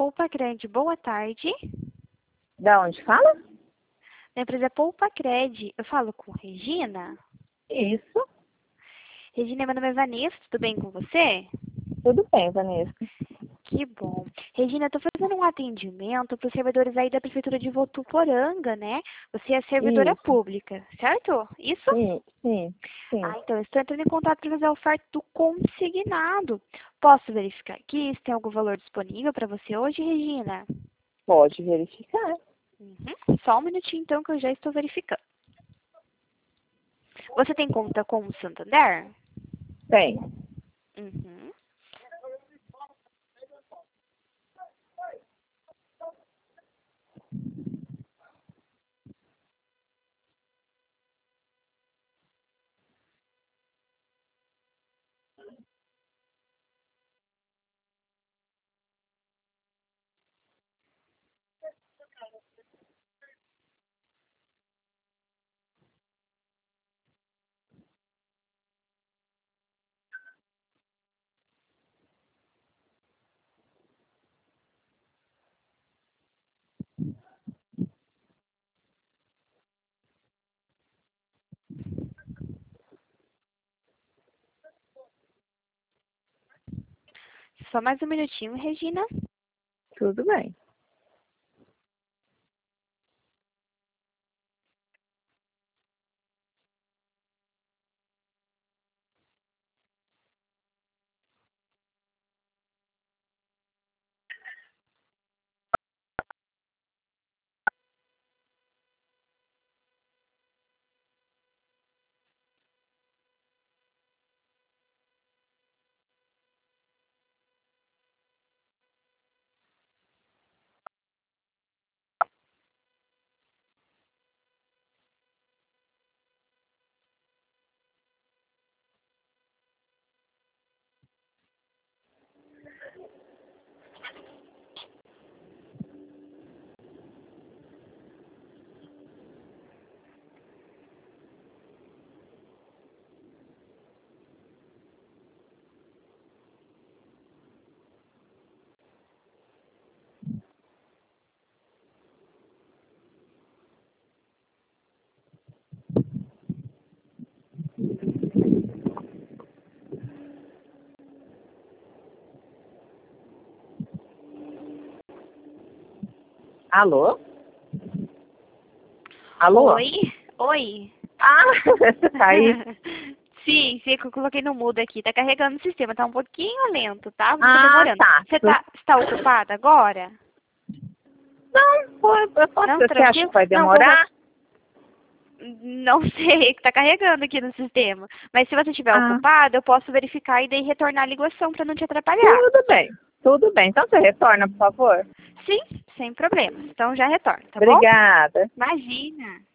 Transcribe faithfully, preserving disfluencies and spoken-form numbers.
Poupa-Cred, boa tarde. Da onde fala? Da empresa Poupa-Cred. Eu falo com Regina? Isso. Regina, meu nome é Vanessa, tudo bem com você? Tudo bem, Vanessa. Que bom. Regina, eu tô fazendo um atendimento para os servidores aí da Prefeitura de Votuporanga, né? Você é servidora Isso. pública, certo? Isso? Sim, sim, sim. Ah, então eu estou entrando em contato para fazer a oferta do consignado. Posso verificar aqui se tem algum valor disponível para você hoje, Regina? Pode verificar. Uhum. Só um minutinho, então, que eu já estou verificando. Você tem conta com o Santander? Tem. Uhum. Só mais um minutinho, Regina. Tudo bem. Alô? Alô? Oi? Oi? Ah, tá aí. Sim, sim, que eu coloquei no mudo aqui. Tá carregando o sistema, tá um pouquinho lento, tá? Tá Ah, demorando. tá. Você tá, está ocupada agora? Não, pô, eu posso, Não, você acha tranquilo? que vai Não, como... demorar? Não sei, que tá carregando aqui no sistema. Mas se você estiver Ah, ocupada, eu posso verificar e daí retornar a ligação pra não te atrapalhar. tudo bem. Tudo bem. Então você retorna, por favor. Sim, sem problemas. Então já retorno, tá bom? Obrigada. Imagina.